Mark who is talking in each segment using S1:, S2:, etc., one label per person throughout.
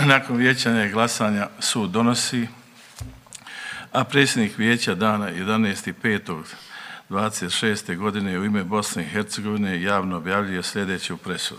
S1: Nakon vijećanja i glasanja sud donosi, a predsjednik vijeća dana 11.5.26. godine u ime Bosne i Hercegovine javno objavljuje sljedeću presudu.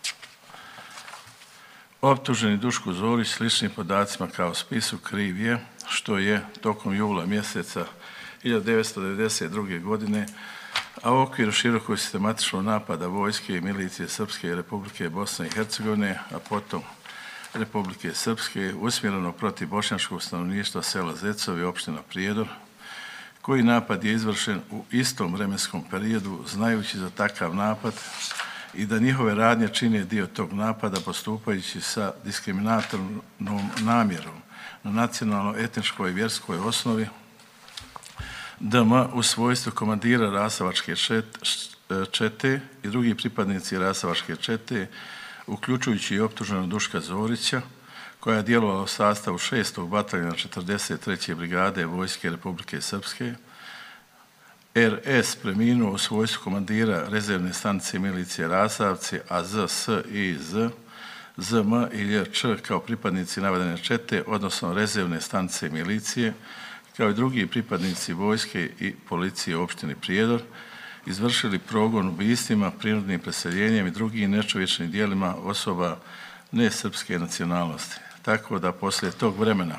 S1: Optuženi Duško Zorić sličnim podacima kao spisu kriv je što je tokom jula mjeseca 1992. godine, a u okviru širokog sistematičnog napada vojske i milicije Srpske Republike Bosne i Hercegovine, a potom Republike Srpske, usmjereno protiv bošnjačkog stanovništva sela Zecovi, opština Prijedor, koji napad je izvršen u istom vremenskom periodu, znajući za takav napad i da njihove radnje čine dio tog napada postupajući sa diskriminatornom namjerom na nacionalno-etničkoj i vjerskoj osnovi, DM u svojstvu komandira Rasovačke čete i drugi pripadnici Rasovačke čete, uključujući i optuženog Duška Zorića, koja je djelovala u sastavu 6. bataljona 43. brigade Vojske Republike Srpske, RS preminuo u svojstvu komandira rezervne stanice milicije Rasavci, a ZS i Z, ZM i LČ kao pripadnici navedene čete, odnosno rezervne stanice milicije, kao i drugi pripadnici vojske i policije u opštini Prijedor, izvršili progon ubistvima, prinudnim preseljenjem i drugim nečovječnim dijelima osoba nesrpske nacionalnosti. Tako da poslije tog vremena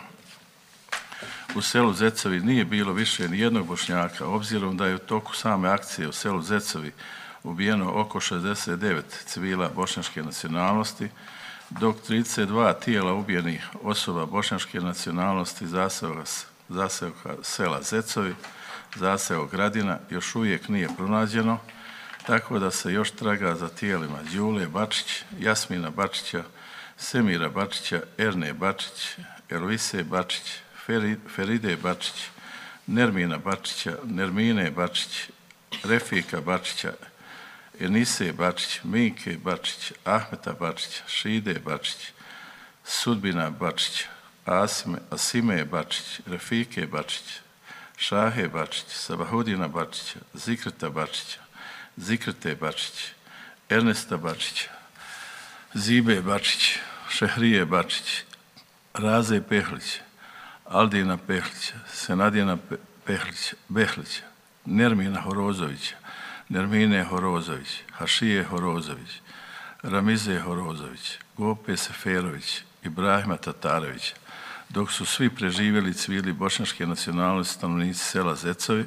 S1: u selu Zecovi nije bilo više ni jednog Bošnjaka, obzirom da je u toku same akcije u selu Zecovi ubijeno oko 69 civila bošnjačke nacionalnosti, dok 32 tijela ubijenih osoba bošnjačke nacionalnosti zaseoka sela Zecovi, zaseok Gradina još uvijek nije pronađeno, tako da se još traga za tijelima Đule Bačić, Jasmina Bačića, Semira Bačića, Erne Bačić, Elvise Bačić, Feride Bačić, Nermina Bačića, Nermine Bačić, Refika Bačića, Enise Bačić, Minke Bačić, Ahmeta Bačića, Šide Bačić, Sudbina Bačića, Asime Bačić, Refike Bačić, Šahe Bačić, Sabahudina Bačića, Zikreta Bačića, Zikrete Bačić, Ernesta Bačića, Zibe Bačić, Šehrije Bačić, Raze Pehlić, Aldina Pehlića, Senadina Behlića, Nermina Horozovića, Nermine Horozović, Hašije Horozović, Ramize Horozović, Gope Seferović, Ibrahima Tatarevića, dok su svi preživjeli civili bošnjačke nacionalnosti stanovnici sela Zecovi,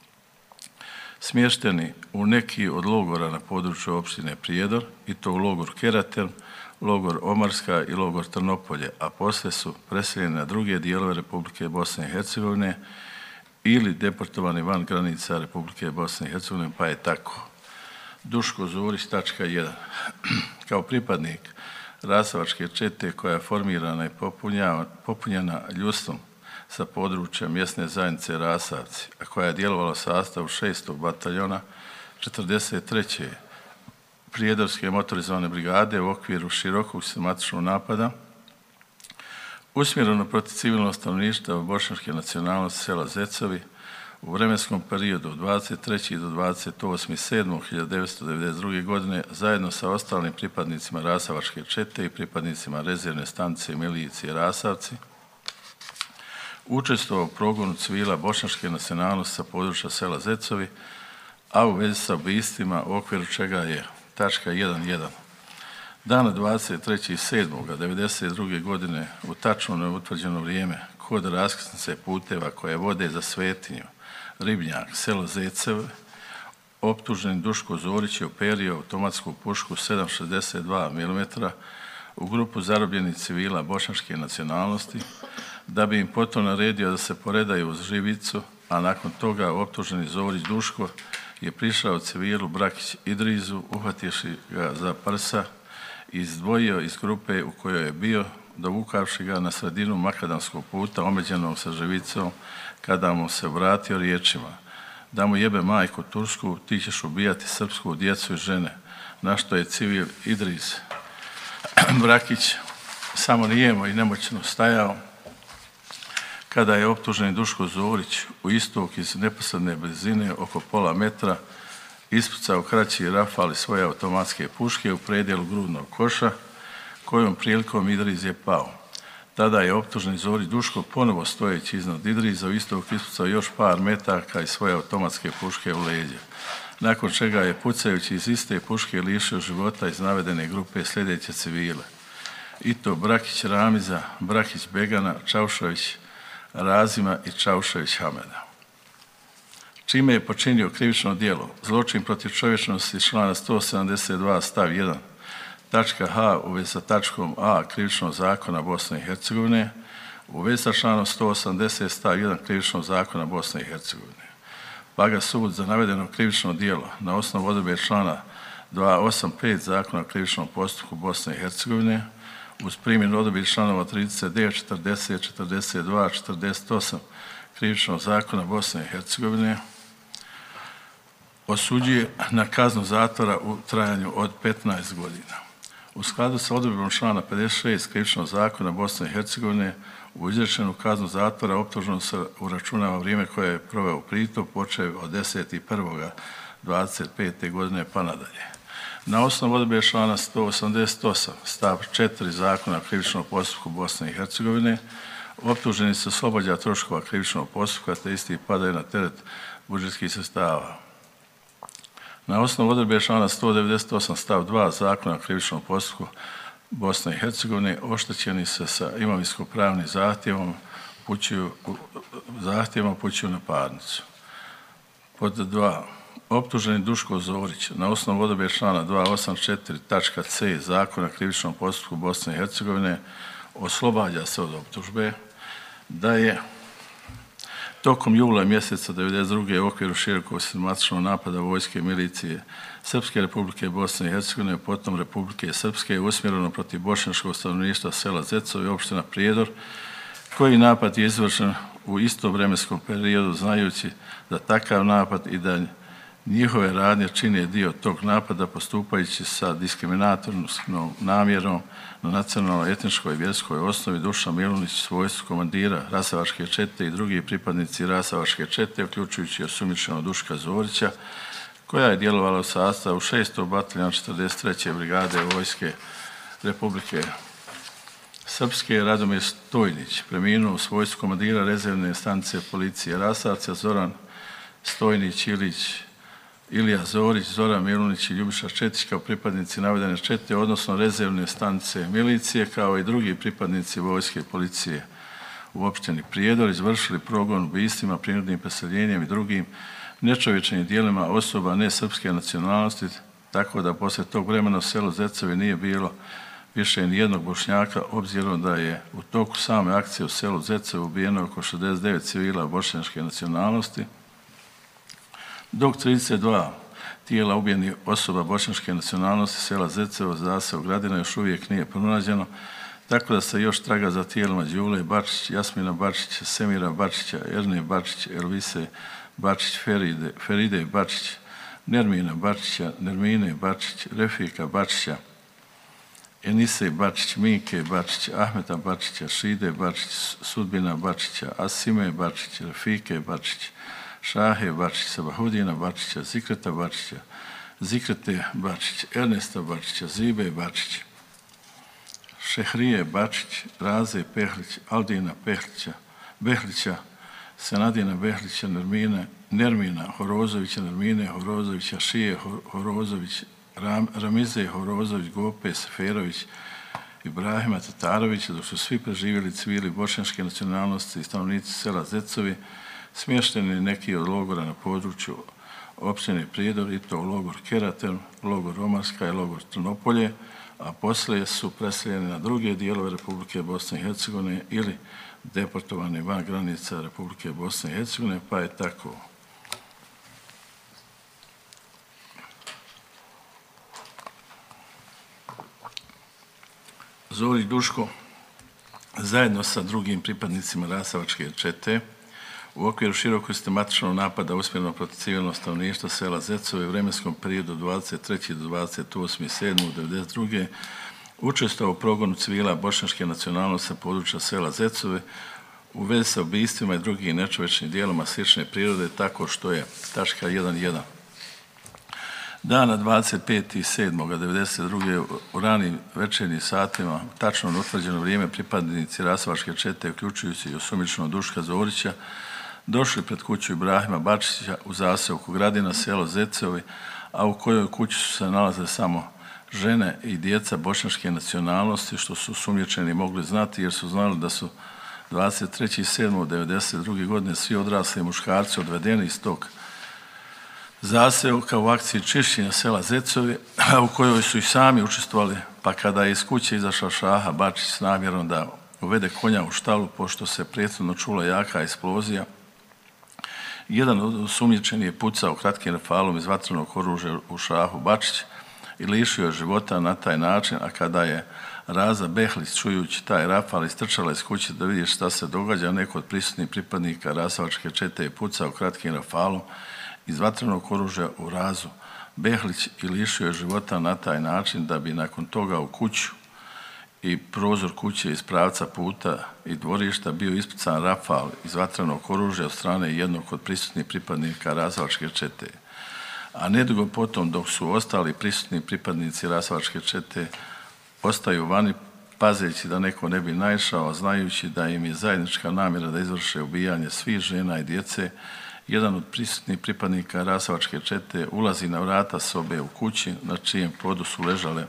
S1: smješteni u neki od logora na području opštine Prijedor, i to u logor Keraterm, logor Omarska i logor Trnopolje, a poslije su preseljeni na druge dijelove Republike Bosne i Hercegovine ili deportovani van granica Republike Bosne i Hercegovine, pa je tako. Duško Zorić, tačka 1. Kao pripadnik Rasovačke čete koja je formirana i popunjena ljudstvom sa područja mjesne zajednice Rasavci, a koja je djelovala u sastavu 6. bataljona 43. Prijedorske motorizovane brigade u okviru širokog sistematičnog napada, usmjereno protiv civilnog stanovništva bošnjačke nacionalnosti sela Zecovi u vremenskom periodu od 23. do 28.7.1992. godine zajedno sa ostalim pripadnicima Rasovačke čete i pripadnicima rezervne stanice milicije Rasavci učestvovao u progonu civila bošnjačke nacionalnosti sa područja sela Zecovi, a u vezi sa ubistvima u okviru čega je tačka 1.1. Dana 23.7.1992. godine u tačno neutvrđeno vrijeme kod raskrsnice puteva koje vode za Svetinju, Ribnjak, selo Zecev, optuženi Duško Zorić je uperio automatsku pušku 7,62 mm u grupu zarobljenih civila bošnjačke nacionalnosti, da bi im potom naredio da se poredaju uz živicu, a nakon toga optuženi Zorić Duško je prišao civilu Brakić Idrizu, uhvativši ga za prsa i izdvojio iz grupe u kojoj je bio, dovukavši ga na sredinu makadamskog puta omeđenog sa živicom, kada mu se vratio riječima: da mu jebe majku Tursku, ti ćeš ubijati srpsku djecu i žene, na što je civil Idriz Brakić samo nijemo i nemoćno stajao, kada je optuženi Duško Zorić u istok iz neposredne blizine oko pola metra ispucao kraći rafal iz svoje automatske puške u predjelu grudnog koša, kojom prilikom Idriz je pao. Tada je optuženi Zorić Duško ponovo stojeći iznad Idriza u istog ispucao još par metaka iz svoje automatske puške u leđa, nakon čega je pucajući iz iste puške lišio života iz navedene grupe sljedeće civile. I to Brakić Ramiza, Brakić Begana, Čaušević Razima i Čaušević Hameda. Čime je počinio krivično djelo, zločin protiv čovječnosti člana 172 stav 1, tačka H u vezi sa tačkom A krivičnog zakona Bosne i Hercegovine, u vezi sa članom 180 stav 1 krivičnog zakona Bosne i Hercegovine. Pa ga sud za navedeno krivično djelo na osnovu odredbe člana 285 zakona o krivičnom postupku Bosne i Hercegovine, uz primjenu odredbi članova 39, 40, 42, 48 krivičnog zakona Bosne i Hercegovine, osuđuje na kaznu zatvora u trajanju od 15 godina. U skladu sa odredbom člana 56 krivičnog zakona Bosne i Hercegovine, u izrečenu kaznu zatvora optuženom se uračunava vrijeme koje je proveo u pritvoru počev od 10.1.25. godine pa nadalje. Na osnovu odredbe člana 188 stav 4 zakona o krivičnom postupku Bosne i Hercegovine, optuženi se oslobađa troškova krivičnog postupka te isti padaju na teret budžetskih sredstava. Na osnovu odredbe člana 198 stav 2 zakona o krivičnom postupku Bosne i Hercegovine oštećeni se sa imovinsko-pravnim zahtjevom upućuju na parnicu. Pod 2. Optuženi Duško Zorić na osnovu odredbe člana 284 tačka C zakona o krivičnom postupku Bosne i Hercegovine oslobađa se od optužbe da je tokom jula mjeseca 1992. u okviru širokog sistematičnog napada vojske i milicije Srpske Republike Bosne i Hercegovine, potom Republike Srpske, usmjereno protiv bošnjačkog stanovništva sela Zecovo i opština Prijedor, koji napad je izvršen u istom vremenskom periodu, znajući da takav napad i da njihove radnje čine dio tog napada postupajući sa diskriminatornom namjerom na nacionalnoj, etničkoj i vjerskoj osnovi. Dušan Milunić, svojstvu komandira Rasevačke čete i drugi pripadnici Rasevačke čete, uključujući osumnjičenog Duška Zorića, koja je djelovala u sastavu 6. bataljona 43. brigade vojske Republike Srpske. Radomir Stojnić preminuo u svojstvu komandira rezervne stanice policije Rasavca, Zoran Stojnić Ilić, Ilija Zorić, Zoran Milunić i Ljubiša Četić kao pripadnici navedene čete, odnosno rezervne stanice milicije, kao i drugi pripadnici vojske i policije u opštini Prijedor, izvršili progon ubistvima, prinudnim preseljenjem i drugim nečovječnim djelima osoba nesrpske nacionalnosti, tako da poslije tog vremena u selu Zecovi nije bilo više ni jednog Bošnjaka, obzirom da je u toku same akcije u selu Zecovi ubijeno oko 69 civila bošnjačke nacionalnosti, dok 32 tijela ubijenih osoba bošnjačke nacionalnosti sela Zecevo, Zasevo, Gradina još uvijek nije pronađeno, tako da se još traga za tijelima Đule Bačić, Jasmina Bačića, Semira Bačića, Erne Bačić, Elvise Bačić, Feride Bačić, Nermina Bačića, Nermine Bačić, Refika Bačića, Enise Bačić, Mike Bačić, Ahmeta Bačića, Šide Bačić, Sudbina Bačića, Asime Bačić, Refike Bačić, Šahe Bačić, Sabahudina Bačića, Zikreta Bačića, Zikrete Bačić, Ernesta Bačića, Zibe Bačić, Šehrije Bačić, Raze Pehlić, Aldina Behlića, Senadina Behlića, Nermina Horozovića, Nermine Horozovića, Šije Horozović, Ramize Horozović, Gope Seferović, Ibrahima Tatarovića, dok su svi preživjeli civili bošnjačke nacionalnosti i stanovnici sela Zecovi, smješteni neki od logora na području opštine Prijedor, i to u logor Keraten, logor Romarska i logor Trnopolje, a poslije su preseljeni na druge dijelove Republike Bosne i Hercegovine ili deportovani van granica Republike Bosne i Hercegovine, pa je tako Zorić Duško zajedno sa drugim pripadnicima Rasevačke čete u okviru širokog sistematičnog napada usmjerenog protiv civilnog stanovništva sela Zecovo u vremenskom periodu 23. do 28.7.1992. učestvovao u progonu civila bošnjačke nacionalnosti sa područja sela Zecove u vezi sa ubistvima i drugim nečovječnim dijelima slične prirode, tako što je tačka 1.1. Dana 25.7.1992. u ranim večernjim satima, tačno na utvrđeno vrijeme, pripadnici rasovačke čete, uključujući i osumnjičenog Duška Zorića, došli pred kuću Ibrahima Bačića u zaseoku Gradina, selo Zecevi, a u kojoj kući su se nalaze samo žene i djeca bošnjačke nacionalnosti, što su osumnjičeni mogli znati jer su znali da su 23.7.1992. godine svi odrasli muškarci odvedeni iz tog zaseoka u akciji čišćenja sela Zecevi, u kojoj su i sami učestvovali, pa kada je iz kuće izašao Šaha Bačić s namjerom da uvede konja u štalu, pošto se prethodno čula jaka eksplozija, jedan od osumnjičenih je pucao kratkim rafalom iz vatrenog oružja u Šahu Bačić i lišio je života na taj način, a kada je Raza Behlić, čujući taj rafal, istrčala iz kuće da vidi šta se događa, neko od prisutnih pripadnika rasovačke čete je pucao kratkim rafalom iz vatrenog oružja u Razu Behlić i lišio je života na taj način da bi nakon toga u kuću i prozor kuće iz pravca puta i dvorišta bio ispucan rafal iz vatrenog oružja od strane jednog od prisutnih pripadnika rasovačke čete. A nedugo potom, dok su ostali prisutni pripadnici rasovačke čete ostaju vani, pazeći da neko ne bi naišao, znajući da im je zajednička namjera da izvrše ubijanje svih žena i djece, jedan od prisutnih pripadnika rasovačke čete ulazi na vrata sobe u kući na čijem podu su ležale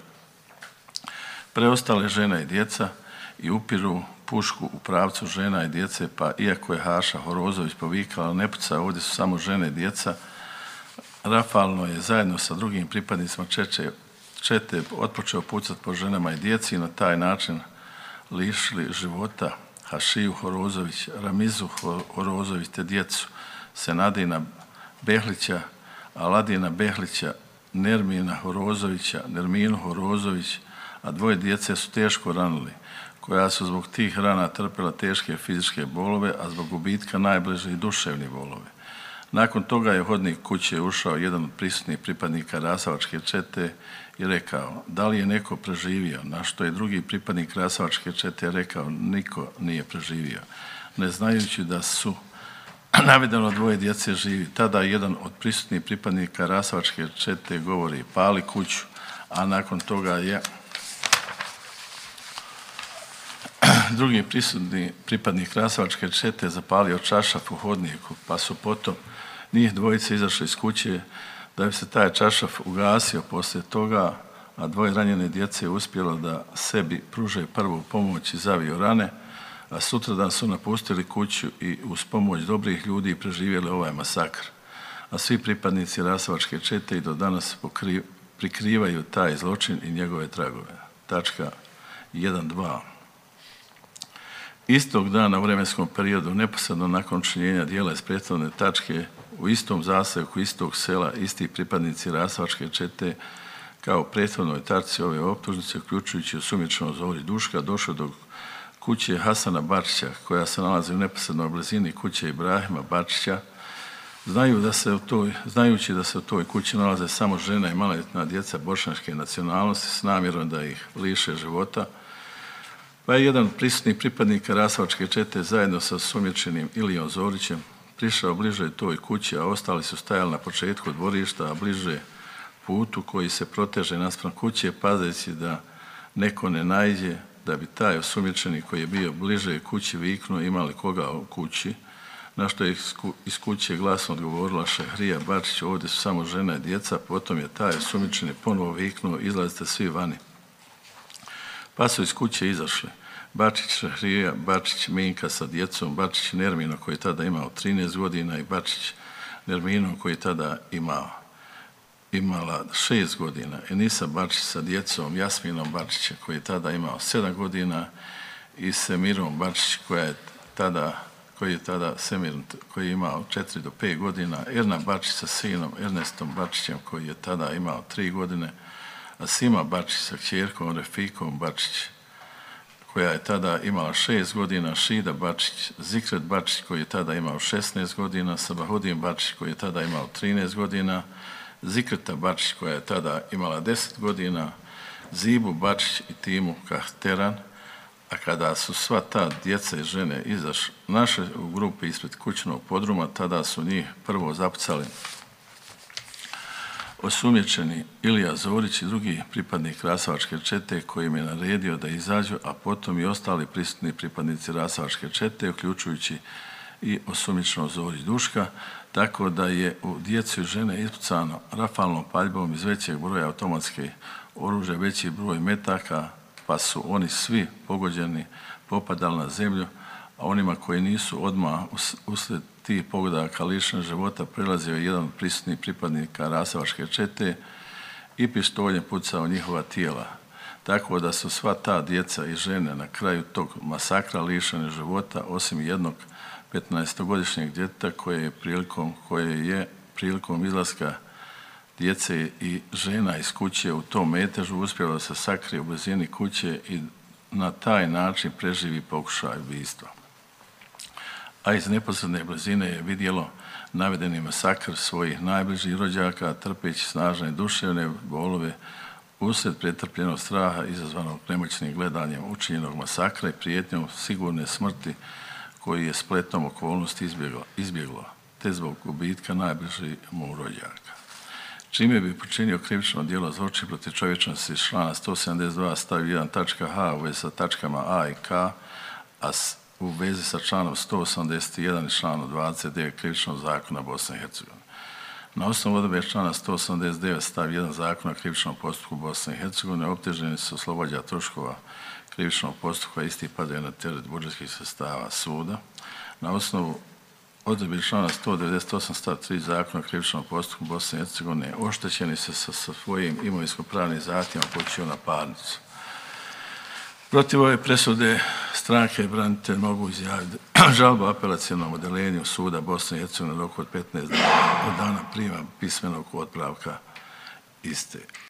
S1: preostale žene i djeca i upiru pušku u pravcu žena i djece, pa iako je Haša Horozović povikala ne puca, ovdje su samo žene i djeca, rafalno je zajedno sa drugim pripadnicima čete otpočeo pucati po ženama i djeci i na taj način lišili života Hašiju Horozović, Ramizu Horozović te djecu Senadina Behlića, Aladina Behlića, Nermina Horozovića, Nerminu Horozović, a dvoje djece su teško ranili, koja su zbog tih rana trpjela teške fizičke bolove, a zbog gubitka najbliže i duševni bolove. Nakon toga je u hodnik kuće ušao jedan od prisutnih pripadnika rasovačke čete i rekao da li je neko preživio, na što je drugi pripadnik rasovačke čete rekao niko nije preživio, ne znajući da su navedeno dvoje djece živi. Tada jedan od prisutnih pripadnika rasovačke čete govori pali kuću, a nakon toga je drugi prisutni pripadnik rasovačke čete zapalio čašaf u hodniku, pa su potom njih dvojice izašli iz kuće da bi se taj čašaf ugasio poslije toga, a dvoje ranjene djece je uspjelo da sebi pruže prvu pomoć i zaviju rane, a sutradan su napustili kuću i uz pomoć dobrih ljudi preživjeli ovaj masakr. A svi pripadnici rasovačke čete i do danas prikrivaju taj zločin i njegove tragove. Tačka 1.2. Istog dana u vremenskom periodu, neposredno nakon činjenja dijela iz prethodne tačke, u istom zaseoku istog sela, isti pripadnici rasovačke čete, kao prethodnoj tačci ove optužnice, uključujući osumnjičenog Zori Duška, došlo do kuće Hasana Bačića, koja se nalazi u neposrednoj blizini kuće Ibrahima Bačića, znajući da se u toj kući nalaze samo žena i maloljetna djeca bošnjačke nacionalnosti s namjerom da ih liše života, pa je jedan od prisutnih pripadnika rasovačke čete zajedno sa osumnjičenim Ilijom Zorićem prišao bliže toj kući, a ostali su stajali na početku dvorišta, a bliže putu koji se proteže naspram kuće, pazeći da neko ne naiđe, da bi taj osumnjičeni koji je bio bliže kući viknuo imali koga u kući, na što je iz kuće glasno odgovorila Šehrija Bačić, ovdje su samo žena i djeca. Potom je taj osumnjičeni ponovo viknuo izlazite svi vani. Pa su iz kuće izašli Bačić Šehrija, Bačić Minka sa djecom, Bačić Nermino koji je tada imao 13 godina i Bačić Nermino koji je tada imala 6 godina, Enisa Bačić sa djecom, Jasminom Bačića koji je tada imao 7 godina i Semirom Bačić koji je imao 4 do 5 godina, Erna Bačić sa sinom Ernestom Bačićem koji je tada imao 3 godine, a Sima Bačić sa kćerkom Refikom Bačić koja je tada imala 6 godina, Šida Bačić, Zikret Bačić koji je tada imao 16 godina, Sabahudin Bačić koji je tada imao 13 godina, Zikreta Bačić koja je tada imala 10 godina, Zibu Bačić i Timu Kahteran, a kada su sva ta djeca i žene naše u grupi ispred kućnog podruma, tada su njih prvo zapucali osumnjičeni Ilija Zorić i drugi pripadnik Rasovačke čete koji im je naredio da izađu, a potom i ostali prisutni pripadnici Rasovačke čete, uključujući i osumnjičenog Zorić Duška, tako da je u djecu i žene ispucano rafalnom paljbom iz većeg broja automatskih oružja, veći broj metaka, pa su oni svi pogođeni popadali na zemlju, a onima koji nisu odmah uslijed tih pogodaka lišeni života prelazio je jedan od prisutnih pripadnika Rasovačke čete i pištoljem pucao njihova tijela. Tako da su sva ta djeca i žene na kraju tog masakra lišeni života, osim jednog 15-godišnjeg djeteta koje je prilikom izlaska djece i žena iz kuće u tom metežu uspjelo da se sakrije u blizini kuće i na taj način preživi pokušaj ubistva. A iz neposredne blizine je vidjelo navedeni masakr svojih najbližih rođaka, trpeći snažne duševne bolove usred pretrpljenog straha izazvanog nemoćnim gledanjem učinjenog masakra i prijetnjom sigurne smrti koji je spletom okolnosti izbjeglo, te zbog gubitka najbližih mu rođaka. Čime bi počinio krivično djelo zločin protiv čovječnosti iz člana 172 stav 1 tačka h u vezi sa tačkama a i k, a u vezi sa članom 181 i članom 29 krivičnog zakona Bosne i Hercegovine. Na osnovu odredbe člana 189 stav 1 zakona o krivičnom postupku Bosne i Hercegovine optuženi se oslobađa troškova krivičnog postupka, isti padaju na teret budžetskih sredstava suda. Na osnovu odredbe člana 198 stav 3 zakona o krivičnom postupku Bosne i Hercegovine oštećeni se sa svojim imovinsko-pravnim zahtjevom upućuju na parnicu. Protiv ove presude stranke i branitelji mogu izjaviti žalbu apelacionom odeljenju suda Bosne i Hercegovine u roku od 15 dana od dana prijema pismenog otpravka iste.